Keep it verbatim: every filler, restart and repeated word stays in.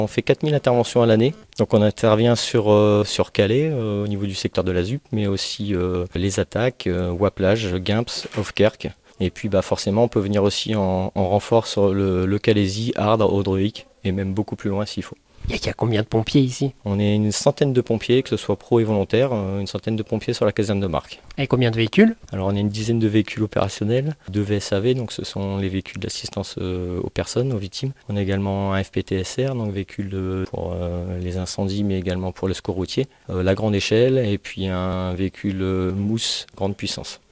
On fait quatre mille interventions à l'année, donc on intervient sur, euh, sur Calais euh, au niveau du secteur de la Z U P, mais aussi euh, les attaques, euh, Waplage, Gimps, Hofkerk. Et puis bah, forcément on peut venir aussi en, en renfort sur le, le Calaisis, Ardres, Audrevic, et même beaucoup plus loin s'il faut. Il y, y a combien de pompiers ici? On est une centaine de pompiers, que ce soit pro et volontaires, une centaine de pompiers sur la caserne de Marques. Et combien de véhicules? Alors on a une dizaine de véhicules opérationnels, deux V S A V, donc ce sont les véhicules d'assistance aux personnes, aux victimes. On a également un F P T S R, donc véhicule pour les incendies, mais également pour le secours routier, la grande échelle, et puis un véhicule mousse grande puissance.